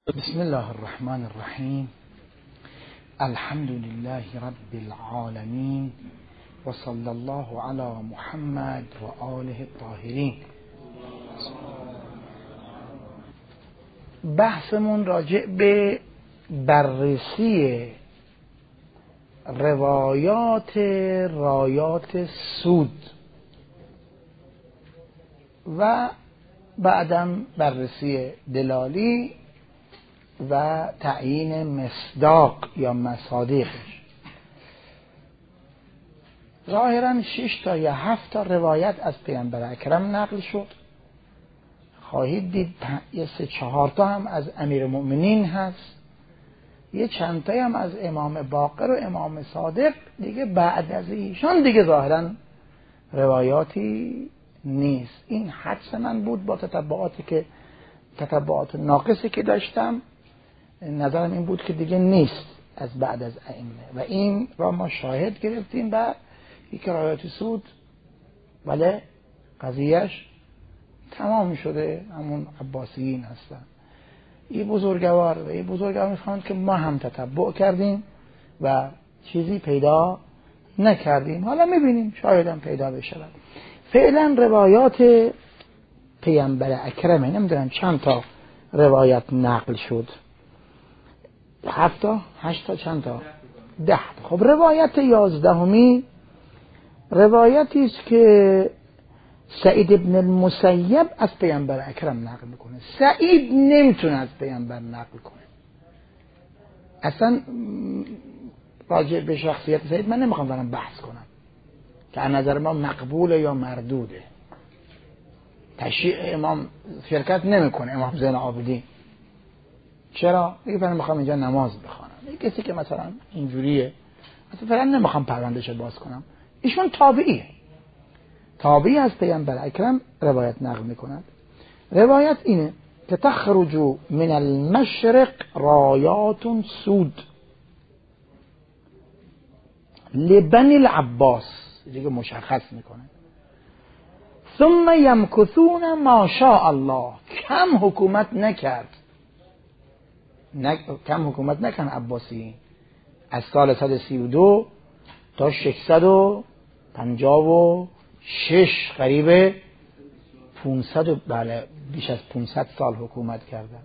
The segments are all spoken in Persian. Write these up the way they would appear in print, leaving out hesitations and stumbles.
بسم الله الرحمن الرحیم. الحمد لله رب العالمین و صلی الله علی محمد و آله الطاهرین. بحثمون راجع به بررسی روایات رایات سود و بعدم بررسی دلالی و تعیین مصداق یا مصادیقش. ظاهرا 6 تا یا 7 تا روایت از پیامبر اکرم نقل شد. خواهید دید یه 3-4 تا هم از امیرالمؤمنین هست، یه چند تا هم از امام باقر و امام صادق. دیگه بعد از ایشان دیگه ظاهرا روایاتی نیست. این حدس من بود با تتبعات ناقصی که داشتم. نظرم این بود که دیگه نیست از بعد از ائمه و این را ما شاهد گرفتیم. و یک روایات سود ولی قضیهش تمام شده، همون عباسیین هستن. این بزرگوار و این بزرگوار میخوان که ما هم تتبع کردیم و چیزی پیدا نکردیم. حالا میبینیم شاید هم پیدا بشه. فعلا روایات پیامبر اکرمه. نمیدونم چند تا روایت نقل شد، 7 تا 8 تا چند تا 10 تا. خب روایت 11 روایتی است که سعید ابن المسیب از پیامبر اکرم نقل میکنه. سعید نمیتونه از پیامبر نقل کنه. اصلا راجع به شخصیت سعید من نمیخوام برام بحث کنم که از نظر ما مقبوله یا مردوده. تشییع امام شرکت نمیکنه امام زین العابدین. چرا؟ میگه من میخوام اینجا نماز بخوانم. یه کسی که مثلا اینجوریه مثلا فعلا نمیخوام پروندهش باز کنم. ایشون تابعی از پیامبر اکرم روایت نقل میکند. روایت اینه که تخرج من المشرق رایات سود لبنی العباس، دیگه مشخص میکنه. ثم یمکثون ما شاء الله. کم حکومت نکن عباسی از سال 132 تا 656 قریب 500 بله بیش از 500 سال حکومت کردن.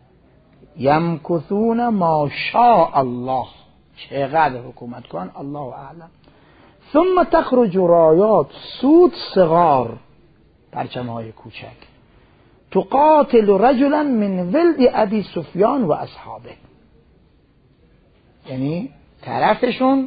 یمکثون ما شاء الله، چقدر حکومت کن الله اعلم. ثم تخرج رایات سود صغار، پرچم‌های کوچک، تقاتل رجلا من ولد ابی سفیان و اصحابه. یعنی طرفشون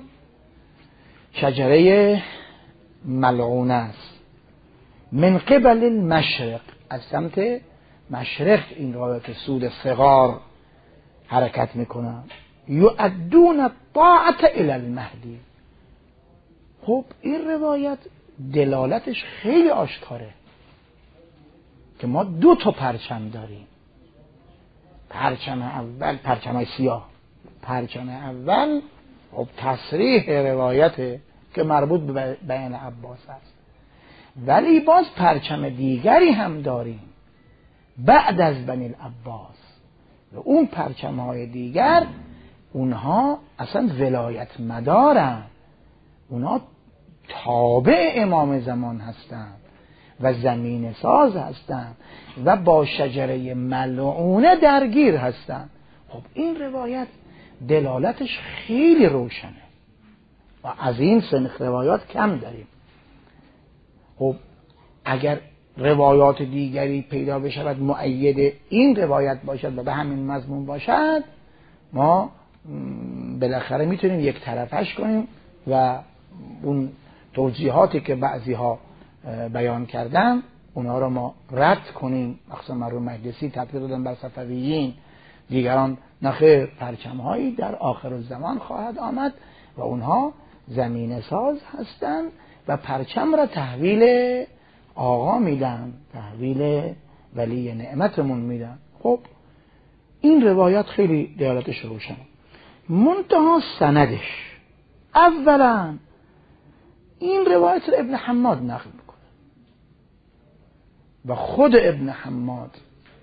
شجره ملعونه است. من قبل المشرق، از سمت مشرق این رایات سود صغار حرکت میکنن. یؤدون الطاعة الی المهدی. خب این روایت دلالتش خیلی آشکاره که ما 2 تا پرچم داریم. پرچم اول پرچم سیاه. پرچم اول خب تصریح روایته که مربوط به بیان عباس است، ولی باز پرچم دیگری هم داریم بعد از بنی العباس. و اون پرچم های دیگر اونها اصلا ولایت مدارن، اونها تابع امام زمان هستند و زمین ساز هستند و با شجره ملعونه درگیر هستند. خب این روایت دلالتش خیلی روشنه و از این سنخ روایات کم داریم. خب اگر روایات دیگری پیدا بشود مؤید این روایت باشد و به همین مضمون باشد، ما بالاخره میتونیم یک طرفش کنیم و اون توجیهاتی که بعضی ها بیان کردن اونها رو ما رد کنیم. مخصوصا مرحوم مجلسی تطبیق دادن بر صفویین، دیگران نخیر پرچم هایی در آخر الزمان خواهد آمد و اونها زمین ساز هستند و پرچم را تحویل آقا میدن، تحویل ولی نعمتمون میدن. خب این روایات خیلی دلالتش روشنه. منتها سندش، اولا این روایت رو ابن حماد نقل میکنه و خود ابن حماد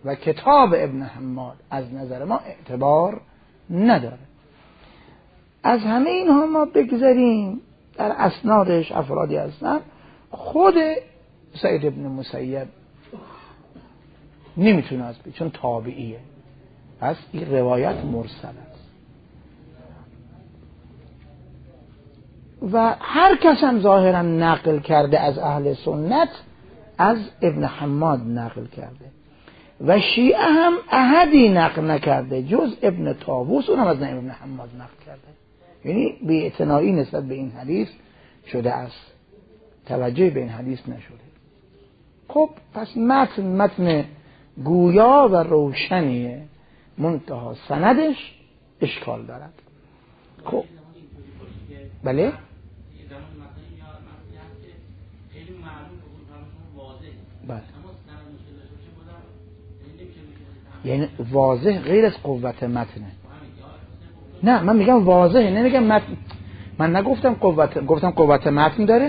و کتاب ابن حماد از نظر ما اعتبار نداره. از همه اینها ما بگذاریم، در اسنادش افرادی هستن. خود سعید ابن مسیب نمیتونه از چون تابعیه، پس این روایت مرسل است و هر کس هم ظاهرا نقل کرده از اهل سنت از ابن حماد نقل کرده و شیعه هم احدی نقل نکرده جز ابن طاووس، اونم از ابن حماد نقل کرده. یعنی بی‌اعتنایی نسبت به این حدیث شده است، توجه به این حدیث نشده. خب پس متن گویا و روشنیه، منتها سندش اشکال دارد. خب بله بله، یعنی واضح غیر از قوت متنه. نه من میگم واضحه، نمیگم متن. من نگفتم قوت، گفتم قوت متن داره.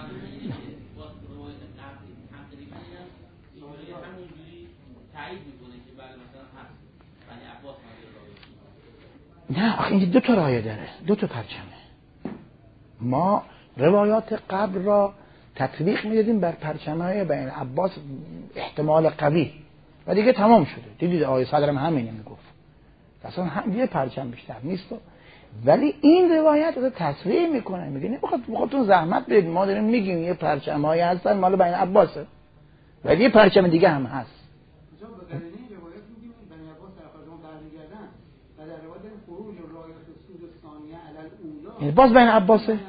نه آخه این دو تا رایه داره، دو تا پرچمه. ما روایات قبل را تطبیق میدادیم بر پرچمهای بین عباس احتمال قوی و دیگه تمام شده. دیدید آقای صدرم همینه میگفت، اصلا هم یه پرچم بیشتر نیست. ولی این روایت رو تصریح میکنه، میگه نه بخاطر زحمت بدید، ما داریم میگیم یه پرچمایی هستن مال بین عباسه ولی یه پرچم دیگه هم هست. یعنی باز بین عباسه.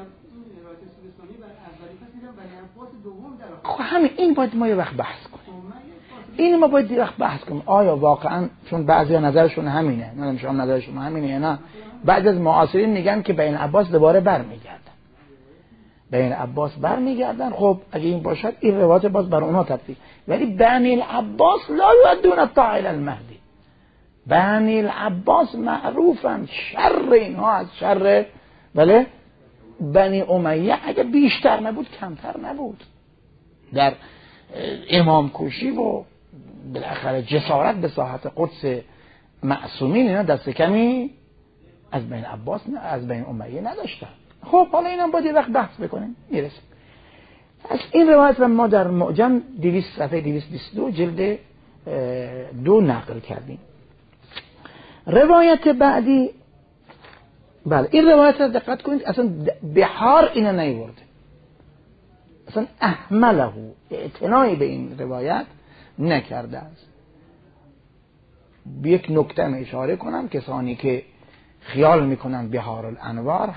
خب همین این باید ما یه وقت بحث کنیم، این ما باید یه وقت بحث کنیم آیا واقعا، چون بعضی نظرشون همینه، نه شما نظرشون همینه یا نه. بعد از معاصرین میگن که بین عباس دوباره برمیگردن، بین عباس برمیگردن. خب اگه این باشد این روایت باز بر اونها تطبیق، ولی بنی العباس لا یودون الطاعن المهدی. بنی العباس معروفن شر اینها از شر بله بنی امیه اگه بیشتر نبود کمتر نبود در امام کشی و بالاخره جسارت به ساحت قدس معصومین، اینا دست کمی از بین عباس از بین امیه نداشتن. خب حالا اینم باید یه وقت بحث بکنیم میرسیم. از این روایت رو ما در معجم 200 صفحه 222 جلد 2 نقل کردیم. روایت بعدی بله این روایت رو دقت کنید، اصلا بحار اینو نیورده، اصلا احمله، اعتنایی به این روایت نکرده است. به یک نکته اشاره کنم، کسانی که خیال میکنن بحار الانوار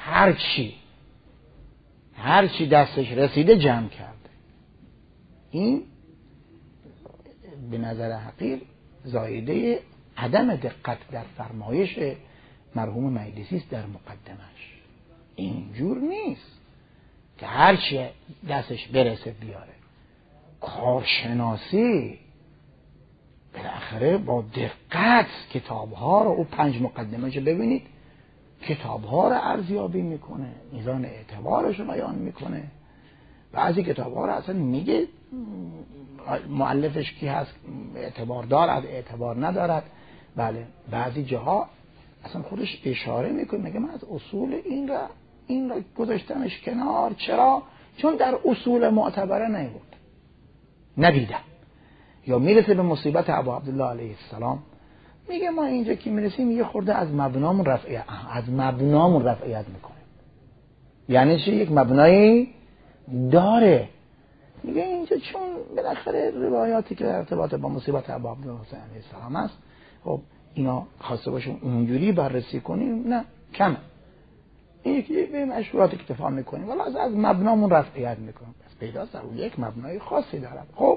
هر چی دستش رسیده جمع کرده، این به نظر حقیر زایده عدم دقت در فرمایش مرحوم مجلسی است در مقدمش. اینجور نیست که هر چی دستش برسه بیاره. کارشناسی بالاخره با دقت کتاب‌ها رو، او 5 مقدمه‌اش ببینید، کتاب‌ها رو ارزیابی میکنه، میزان اعتبارش رو بیان میکنه. بعضی کتاب‌ها رو اصلا میگه مؤلفش کی هست، اعتبار دارد اعتبار ندارد. بله بعضی جاها اصلا خودش اشاره میکنه، میگه من از اصول این را گذاشتمش کنار. چرا؟ چون در اصول معتبره ندیدم. یا میرسه به مصیبت ابو عبدالله علیه السلام، میگه ما اینجا که میرسیم یه خورده از مبنامون رفعیت میکنه. یعنی چی؟ یک مبنایی داره. میگه اینجا چون بالاخره روایاتی که در ارتباط با مصیبت ابو عبدالله علیه السلام است، خب اینا خواسته باشیم اونجوری بررسی کنیم، نه کمه. این یکی به مشروعات اکتفا میکنیم ولی از مبنامون رفعیت میکنیم. پس پیداست در یک مبنای خاصی دارد. خب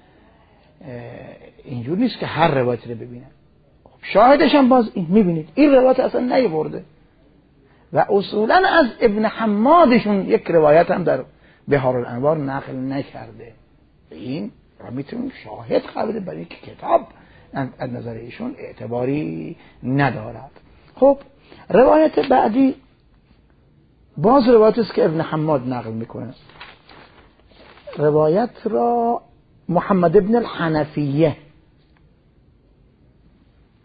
اینجور نیست که هر روایت رو ببینه. خب شاهدش هم باز این میبینید این روایت اصلا نیورده و اصولا از ابن حمادشون یک روایت هم در بحار الانوار نقل نکرده. این را میتونیم شاهد قبول برای که کتاب از نظر ایشون اعتباری ندارد. خب روایت بعدی باز روایت است که ابن حماد نقل میکنه. روایت را محمد ابن الحنفیه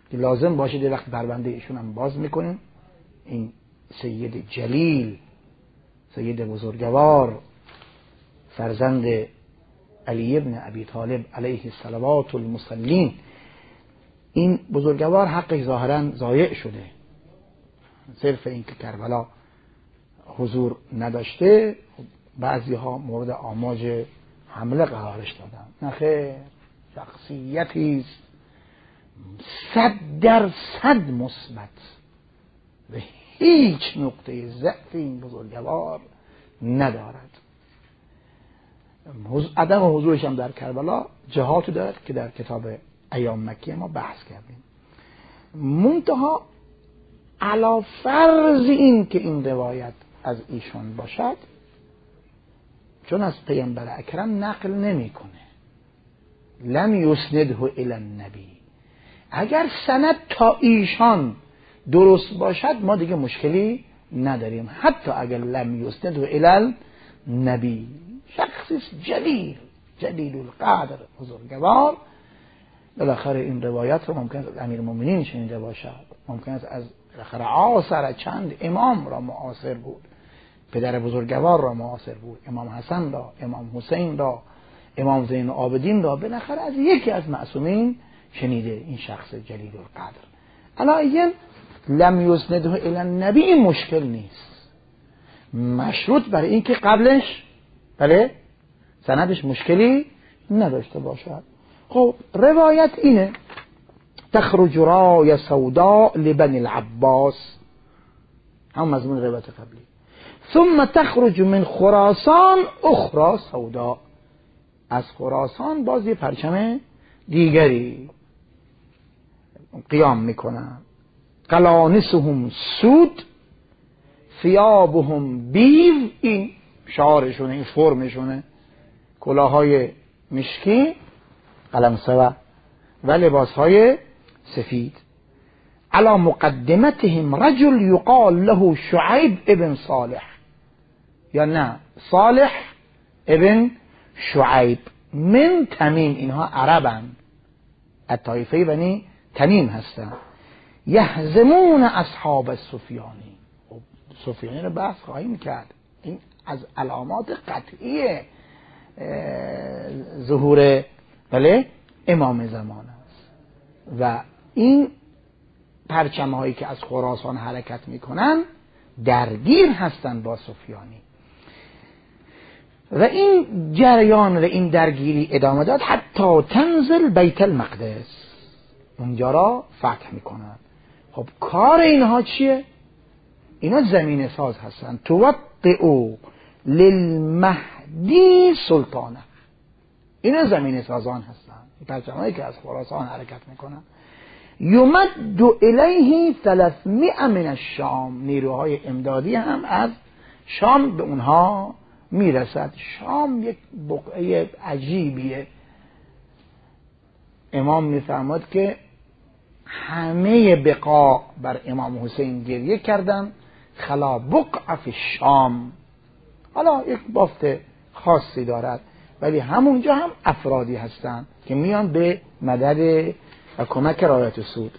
لازم باشه یه وقت پرونده ایشون هم باز میکنیم. این سید جلیل، سید بزرگوار، فرزند علی ابن ابی طالب علیه الصلوات المصلین، این بزرگوار حقش ظاهرا ضایع شده، صرف این که کربلا حضور نداشته بعضی ها مورد آماج حمله قرارش دادن. نخیر، شخصیتی است 100% مثبت و هیچ نقطه ضعف این بزرگوار ندارد. عدم حضورش هم در کربلا جهاتی دارد که در کتاب ایام مکی ما بحث کردیم. منتها علی فرض این که این روایت از ایشان باشد، چون از پیامبر اکرم نقل نمیکنه، لم یسنده الی النبی، اگر سند تا ایشان درست باشد ما دیگه مشکلی نداریم، حتی اگر لم یسنده الی النبی. شخصی جلیل القدر، بزرگوار. بالاخره این روایت رو ممکن است از امیرالمومنین شنیده باشد، ممکن است از بالاخره عاصر چند امام را معاصر بود، پدر بزرگوار را معاصر بود، امام حسن را، امام حسین را، امام زین العابدین را، بالاخره از یکی از معصومین شنیده این شخص جلیل القدر. علاوه لم یسنده الی النبی این مشکل نیست، مشروط برای این که قبلش بله سندش مشکلی نداشته باشد. خب روایت اینه: تخرج رای سوداء لبنی العباس، هم مضمون روایت قبلی. ثم تخرج من خراسان اخرى سوداء، از خراسان باز یه پرچم دیگری قیام میکنن. قلانسهم سود ثیابهم بیض، این شعارشونه، این فرمشونه، کلاهای مشکی قلمسه و لباسهای سفید. علی مقدمتهم رجل یقال له شعیب ابن صالح، یا نه صالح ابن شعیب من تمیم، اینها عربن، الطایفه بنی تمیم هستن. یهزمون اصحاب السفیانی، سفیانی رو بحث خواهیم کرد، این از علامات قطعی ظهور بله امام زمان است. و این پرچم هایی که از خراسان حرکت میکنن درگیر هستند با سفیانی و این جریان و این درگیری ادامه داد حتی تنزل بیت المقدس، اونجا را فتح میکنن. خب کار اینها چیه؟ اینا زمین ساز هستن. توطئو للمهدی سلطانه، اینا زمین سازان هستن، این پرچمایی که از خراسان حرکت میکنن. یمد الیه 300 من الشام، نیروهای امدادی هم از شام به اونها میرسد. شام یک بقعه عجیبیه. امام میفرماد که همه بقاع بر امام حسین گریه کردن، خلا بقع فی الشام. حالا یک بافت خاصی دارد، ولی همونجا هم افرادی هستن که میان به مدد و کمک رایت سود.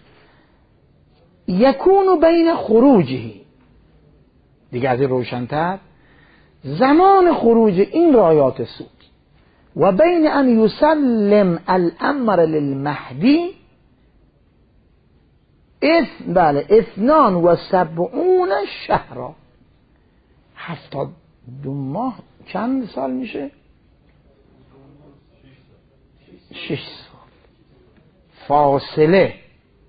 یکون بین خروجی، دیگه از روشن‌تر، زمان خروج این رایات سود و بین ان یسلم الامر للمهدی 72 شهرا، 72 ماه. چند سال میشه؟ 6 سال فاصله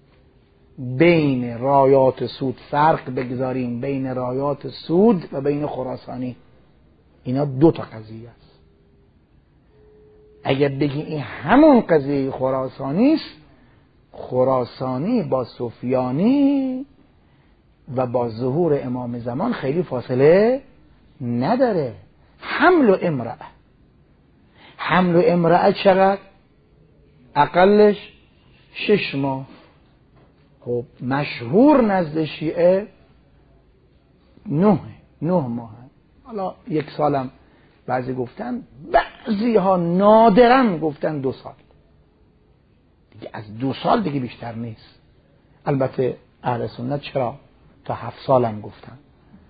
بین رایات سود. فرق بگذاریم بین رایات سود و بین خراسانی، اینا دو تا قضیه است. اگر بگیم این همون قضیه خراسانی است، خراسانی با سفیانی و با ظهور امام زمان خیلی فاصله نداره. حمل و امرأه چقدر؟ اقلش 6 ماه. خب مشهور نزد شیعه 9 ماه. حالا 1 سالم بعضی گفتن، بعضی ها نادرن گفتن 2 سال. دیگه از 2 سال دیگه بیشتر نیست. البته اهل سنت چرا تا 7 سال هم گفتن،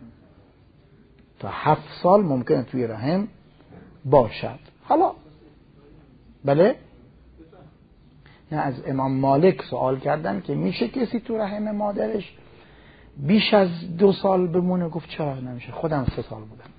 تا 7 سال ممکنه توی رحم باشد. حالا بله، نه از امام مالک سوال کردن که میشه کسی تو رحم مادرش بیش از 2 سال بمونه؟ گفت چرا نمیشه، خودم 3 سال بودم.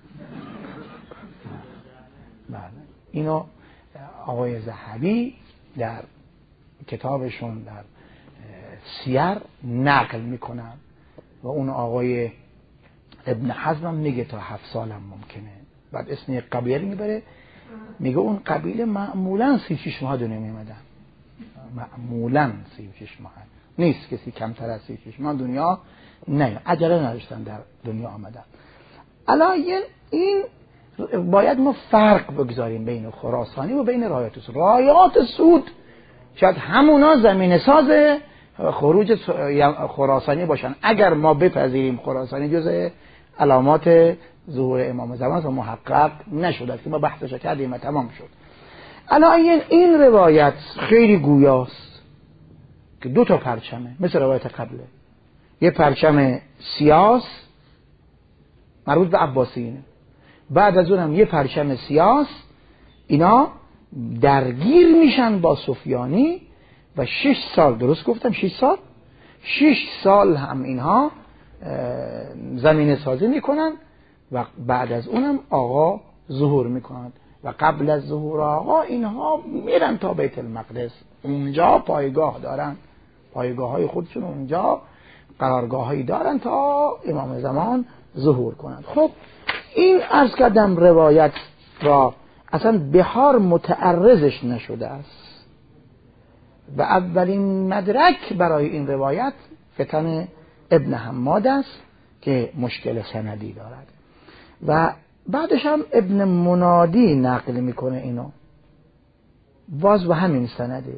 بله، اینو آقای ذهبی در کتابشون در سیر نقل میکنن و اون آقای ابن حزم هم میگه تا 7 سال هم ممکنه. بعد اسم یک قبیله میبره، میگه اون قبیله معمولا 36 ماه دنیا میمدن، معمولا 36 ماه نیست، کسی کمتر از 36 ماه دنیا نه، عجله نداشتن در دنیا آمدن. الان این باید ما فرق بگذاریم بین خراسانی و بین رایات سود. رایات سود شاید همونا زمین ساز خروج خراسانی باشن، اگر ما بپذیریم خراسانی جزء علامات ظهور امام زمان و محقق نشده که ما بحثش کردیم و تمام شد. الان این روایت خیلی گویاست که 2 تا پرچمه، مثل روایت قبله، یه پرچم سیاس مربوط به عباسیینه، بعد از اونم یه پرچم سیاس، اینا درگیر میشن با سفیانی و 6 سال، درست گفتم 6 سال هم اینها زمین سازی میکنن و بعد از اونم آقا ظهور میکنن و قبل از ظهور آقا اینها میرن تا بیت المقدس، اونجا پایگاه دارن، پایگاه های خودشون اونجا قرارگاه هایی دارن تا امام زمان ظهور کنند. خب این عرض کردم روایت را اصلا بهار متعرضش نشده است و اولین مدرک برای این روایت فتن ابن حماد است که مشکل سندی دارد و بعدش هم ابن منادی نقل میکنه اینو، باز به همین سنده.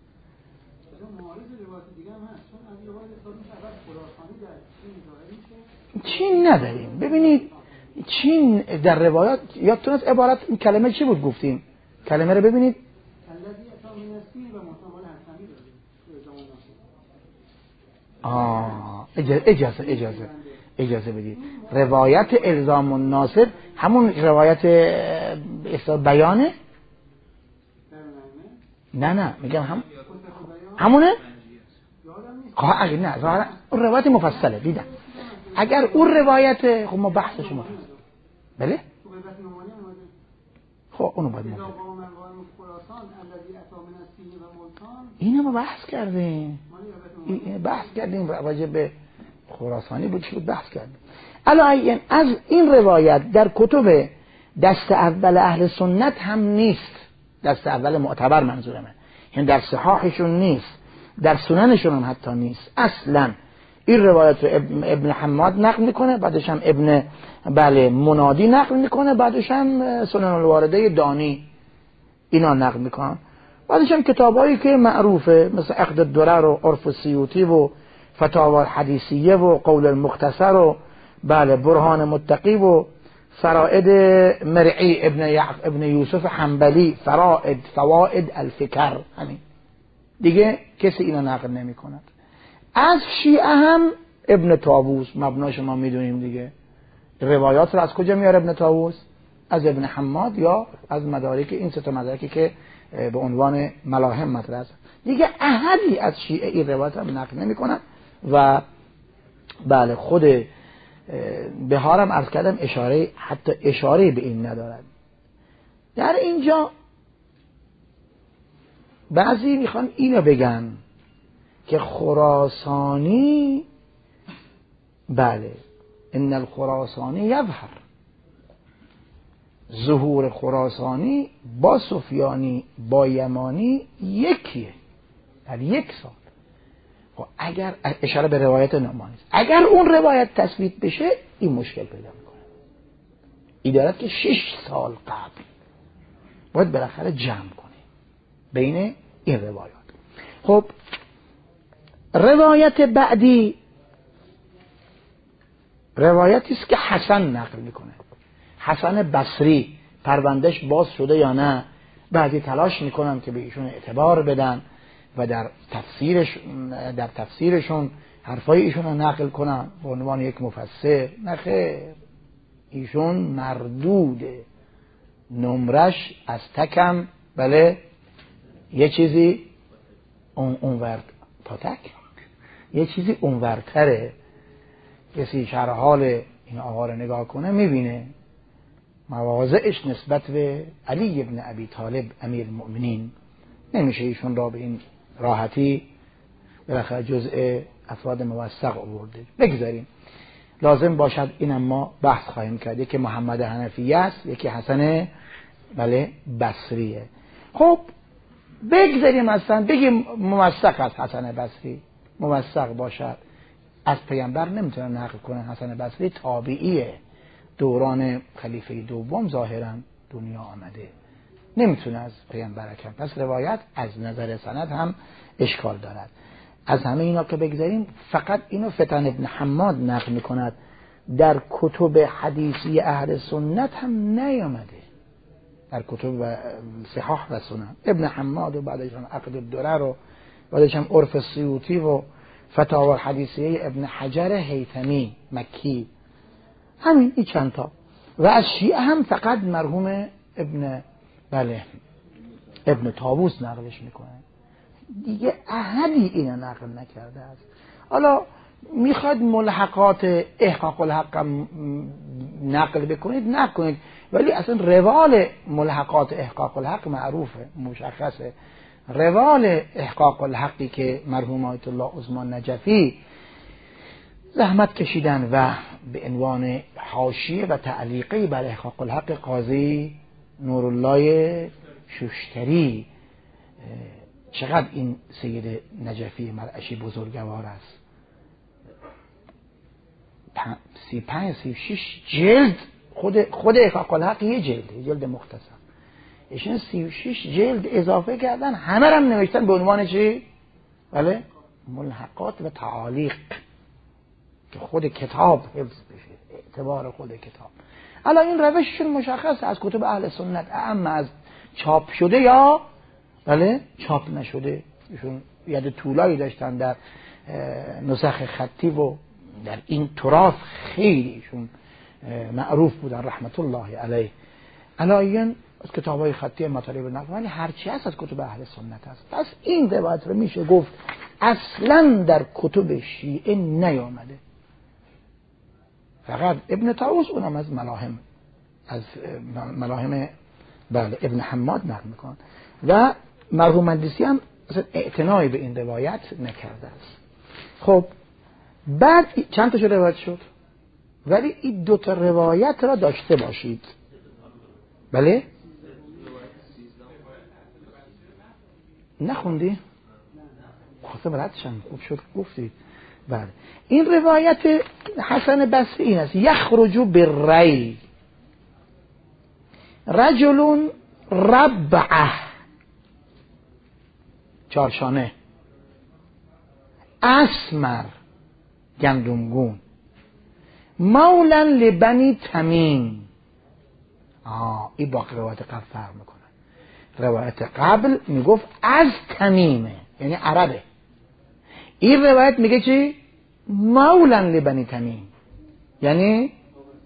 چین نداریم. ببینید چین در روایات یادتون از عبارت این کلمه چی بود گفتیم؟ کلمه رو ببینید، اجازه بدید. روایت الزام الناصب همون روایت بیانه؟ نه میگم همونه؟ نه ظاهرا اون روایت مفصله دیدم. اگر اون روایت خب ما بحثش مفصل، بله خب اونو باید مفصل، اینو ما بحث کردیم راجع به خراسانی بود چی بود بحث کردیم. الان از این روایت در کتب دست اول اهل سنت هم نیست، دست اول معتبر منظورمه، یعنی در صحاحشون نیست، در سننشون هم حتی نیست اصلا. این روایت رو ابن حماد نقل میکنه، بعدش هم ابن منادی نقل میکنه، بعدش هم سنن الوارده دانی اینا نقل میکنن، بعدش هم کتابایی که معروفه مثل عقد الدرر و عرف السیوطی و فتاوی الحدیثیه و قول المختصر و برهان متقی و فرائد مرعی ابن یوسف حنبلی، فوائد الفکر، همین دیگه کسی اینا نقل نمی کند. از شیعه هم ابن طاووس، مبناش ما میدونیم دیگه، روایات رو از کجا میاره ابن طاووس؟ از ابن حماد یا از مدارک، این 3 مدارکی که به عنوان ملاهم مطرح است دیگه. احدی از شیعه این روایت هم نقل نمی کنن و خود بهارم عرض کردم حتی اشاره به این ندارد. در اینجا بعضی میخوان اینو بگن که خراسانی ان الخراسانی یظهر، ظهور خراسانی با سفیانی با یمانی یکیه در 1 سال. خب اگر اشاره به روایت نعمانی است، اگر اون روایت تثبیت بشه این مشکل پیدا میکنه. این دارد که 6 سال قبل باید بالاخره جمع کنه بین این روایات. خب روایت بعدی روایتی است که حسن نقل میکنه، حسن بصری. پروندهش باز شده یا نه؟ بعضی تلاش میکنن که به ایشون اعتبار بدن و در تفسیرشون حرفای ایشون رو نقل کنن به عنوان یک مفسر. نه خیر، ایشون مردوده، نمرش از تکم بله یه چیزی اونور پاتک یه چیزی اونورتره. کسی شرح حال این آقا رو نگاه کنه میبینه مواضعش نسبت به علی ابن ابی طالب امیر المؤمنین نمیشه ایشون را به این راحتی بالاخره جزء افراد موثق آورده. بگذاریم، لازم باشد اینم ما بحث خواهیم کرد. یکی محمد حنفی است، یکی حسن بله بصریه. خب بگذاریم اصلا بگیم موثق است حسن بصری، موثق باشد، از پیامبر نمیتونه نقل کنه. حسن بصری تابعیه، دوران خلیفه دوم ظاهرا دنیا آمده، نمیتونه از پیامبر اکرم. پس روایت از نظر سند هم اشکال دارد. از همه اینا که بگذاریم، فقط اینو فتن ابن حماد نقل میکند، در کتب حدیثی اهل سنت هم نیامده، در کتب صحاح و سنن. ابن حماد و بعدش هم عقد الدرر و بعدش هم عرف السیوطی و فتاوی حدیثیه ابن حجر هیثمی مکی، همین این چند تا. و از شیعه هم فقط مرحوم ابن طاووس نقلش میکنه، دیگه احدی اینو نقل نکرده است. حالا میخواد ملحقات احقاق الحق نقل بکنید نکنید، ولی اصلا روال ملحقات احقاق الحق معروفه، مشخصه. روال احقاق الحقی که مرحوم آیت الله عثمان نجفی زحمت کشیدن و به عنوان حاشیه و تعلیقی بر احقاق الحق قاضی نورالله شوشتری، چقدر این سید نجفی مرعشی بزرگوار است. 35-36 جلد، خود احقاق الحق یه جلد مختصر، ایشون 36 جلد اضافه کردن، همه رو هم نوشتن به عنوان چی؟ بله ملحقات و تعالیق، که خود کتاب حفظ بشه، اعتبار خود کتاب. الان این روششون مشخصه از کتب اهل سنت، اما از چاپ شده یا بله چاپ نشده. ایشون ید طولایی داشتن در نسخ خطی و در این تراث خیلی ایشون معروف بودن رحمت الله علیه. علایاً از کتاب‌های خطی مطالب نقل، ولی هرچی هست از کتب اهل سنت هست. پس این روایت رو میشه گفت اصلاً در کتب شیعه نیامده. فقط ابن طاووس اونم از ملاهم بله ابن حماد نقل میکنه و مرحوم مجلسی هم اصلا اعتنایی به این روایت نکرده است. خب بعد چند تا روایت شد، ولی این دو تا روایت را داشته باشید. بله نخوندی؟ خواستم ردشم، خوب شد گفتید. بله این روایت حسن بصری این است: یخرج بالری رجل ربعه، چارشانه، اسمر، گندمگون، مولا لبنی تمیم. این با روایت قبل فرق میکنه. روایت قبل میگفت از تمیمه، یعنی عربه. این روایت میگه چی؟ مولا لبنی تمیم، یعنی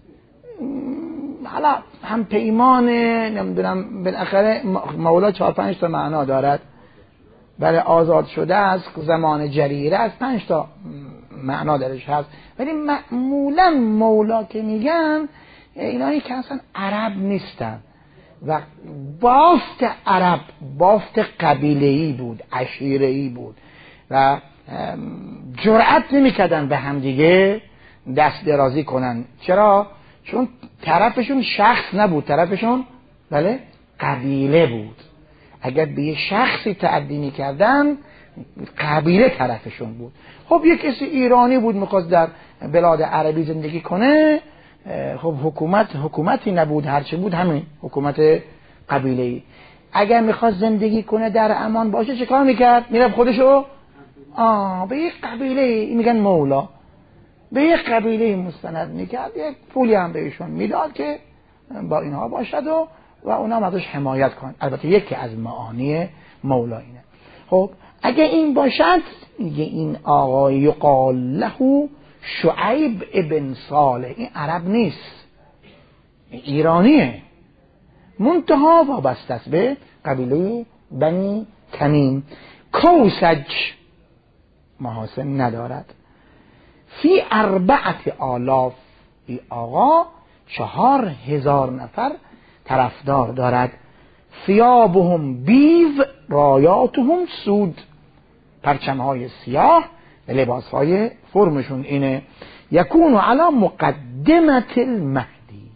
حالا هم پیمانه، نمیدونم بالاخره مولا 4-5 تا معنا دارد. بله آزاد شده است، زمان جریره است، 5 تا معنا درش هست. ولی معمولا مولا که میگن اینایی که اصلا عرب نیستن و بافت عرب، بافت قبیله‌ای بود، عشیره‌ای بود و جرأت نمی‌کردن به هم دیگه دست درازی کنن. چرا؟ چون طرفشون شخص نبود، طرفشون بله قبیله بود. اگر به یه شخصی تعدی می‌کردن قبیله طرفشون بود. خب یک کسی ایرانی بود می‌خواست در بلاد عربی زندگی کنه، خب حکومتی نبود، هرچی بود همین حکومت قبیله‌ای. اگر می‌خواست زندگی کنه در امان باشه چه کار می‌کرد؟ میرفت خودشو به یک قبیله میگن مولا، به یک قبیله مستند می‌کرد، یک پولی هم بهشون میداد که با اینها باشد و اونا ازش حمایت کنن. البته یکی از معانی مولا اینه. خب اگه این باشد میگه این آقای یقال له شعیب ابن صالح، این عرب نیست، ایرانیه، منتها وابسته است به قبیله بنی تمیم. کوسج محاسن ندارد. فی 4000 این آقا 4000 نفر طرفدار دارد. ثیابهم بیض رایاتهم سود، پرچمهای سیاه و لباسهای فرمشون اینه. یکون علی مقدمت المهدی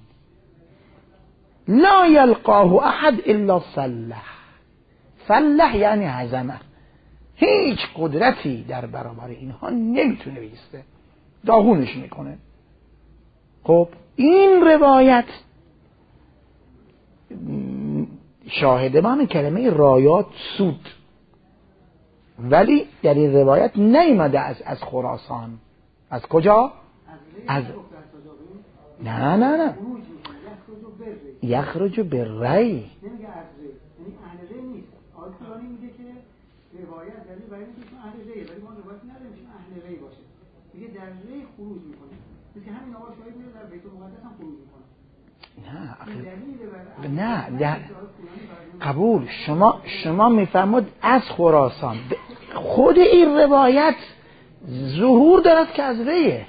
لا یلقاه احد الا صلح. صلح یعنی هزمه، هیچ قدرتی در برابر اینها نمیتونه بیسته، داغونش میکنه. خب این روایت شاهد ما همین کلمه رایات سود، ولی در این روایت نیامده از خراسان. از کجا؟ از نه یخرج بالری، نمیگه از ری، یعنی اهل ری نیست. آلتورانی میگه که روایت دلیل برای اینکه چون اهل ری، ولی ما روایت نداریم که اهل ری باشه. میگه در ری خروج میکنه، مثل همین آقا شاهد میگه در بیت المقدس هم خروج میکنه. نه قبول. شما میفهمید از خراسان. خود این روایت ظهور دارد که از ریه،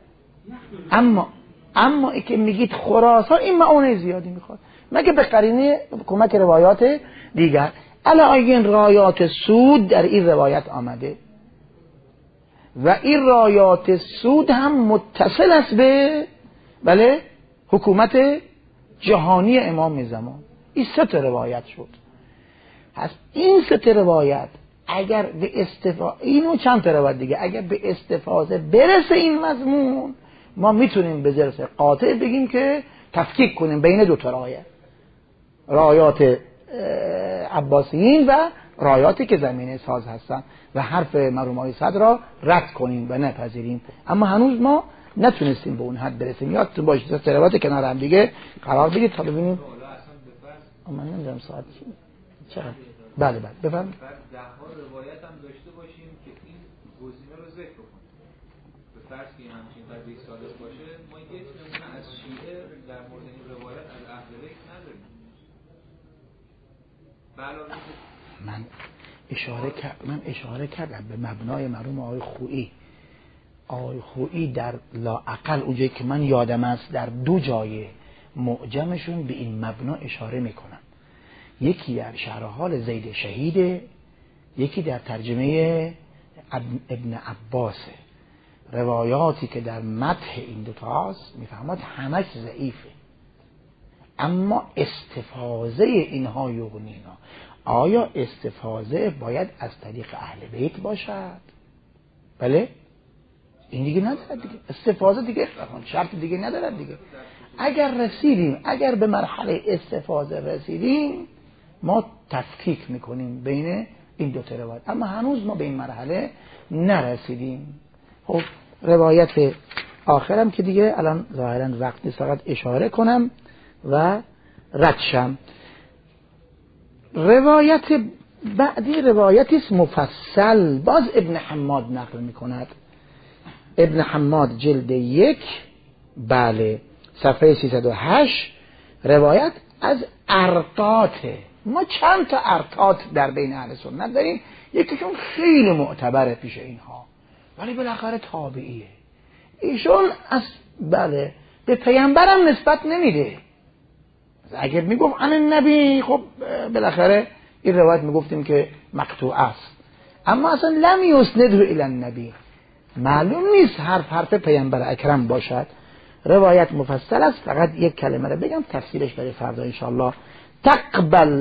اما ای که میگید خراسان این معونه زیادی میخواد، مگه به قرینه کمک روایات دیگر. علاوه رایات سود در این روایت آمده و این رایات سود هم متصل است به بله حکومت جهانی امام زمان. این سه تا روایت شد. پس این سه تا روایت اگر به استفاده اینو چند تا روایت دیگه اگر به استفاده برسه این مضمون، ما میتونیم به ظرف قاطع بگیم که تفکیک کنیم بین دو تا رایات عباسیین و رایاتی که زمینه ساز هستن و حرف مرحوم آقای صدر را رد کنیم و نپذیریم. اما هنوز ما نتونستیم به اون حد برسیم. یادتون باشه تا روایت کنار هم دیگه قرار بگید تا ببینیم. من نمیدونم ساعت چقدر. بله بفرمایید. ده ها روایت هم داشته باشیم که این گزینه رو ذکر کنیم. به فرض که همچین قضیه صادق باشه، ما یک نمونه از شیعه در مورد این روایت از اهل بیت نداریم. من اشاره کردم به مبنای مرحوم آقای خویی در لااقل اونجایی که من یادم است در 2 جای معجمشون به این مبنا اشاره میکنن. یکی در شرح حال زید شهیده، یکی در ترجمه ابن عباسه. روایاتی که در مدح این دوتاست میفهمد همش ضعیفه، اما استفاضه اینها یغنینا. آیا استفاضه باید از طریق اهل بیت باشد؟ بله این دیگه ندارد دیگه، استفاضه دیگه شرط دیگه ندارد دیگه. اگر به مرحله استفاضه رسیدیم ما تفکیک میکنیم بین این دو تا روایت، اما هنوز ما به این مرحله نرسیدیم. خب روایت آخرم که دیگه الان ظاهرا وقت نیست، فقط اشاره کنم و ردشم. روایت بعدی روایتی است مفصل، باز ابن حماد نقل میکند. ابن حماد جلد 1 بله صفحه 308 روایت از ارطاته. ما چند تا ارطات در بین اهل سنت داریم، یکیشون خیلی معتبره پیش اینها ولی بالاخره تابعیه. ایشون از بله به پیامبرم نسبت نمیده. اگر میگفت عن النبی خب بالاخره این روایت میگفتیم که مقطوع است، اما اصلا لم یسنده الی النبی، معلوم نیست حرف پیامبر اکرم باشد. روایت مفصل است، فقط یک کلمه رو بگم تفسیرش برای فردا انشاءالله. تقبل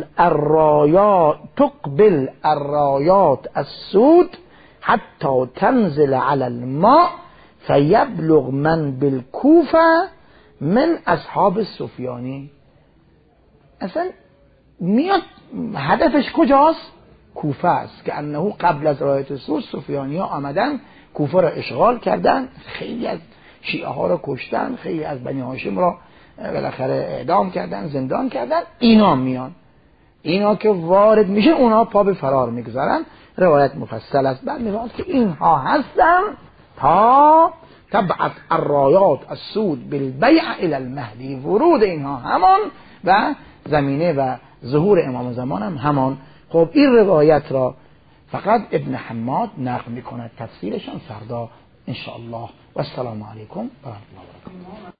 الرایات السود حتی تنزل علی الماء فیبلغ من بالکوفه من اصحاب السفیانی. اصلا میاد هدفش کجاست؟ کوفه است که انه قبل از رایت سود سفیانی ها آمدن کوفه را اشغال کردن، خیلی از شیعه ها را کشتن، خیلی از بنی هاشم را بالاخره اعدام کردن، زندان کردن. اینا میان، اینا که وارد میشه اونا پا به فرار میگذارن روایت مفصل است. بعد میگوید که اینها هستن تا تبعت الرایات السود بالبیع الی المهدی، ورود اینها همان و زمینه و ظهور امام زمان هم همان. خب این روایت را فقط ابن حماد نقل میکند، تفسیرشان فردا ان شاء الله. و السلام علیکم و رحمت الله و برکاته.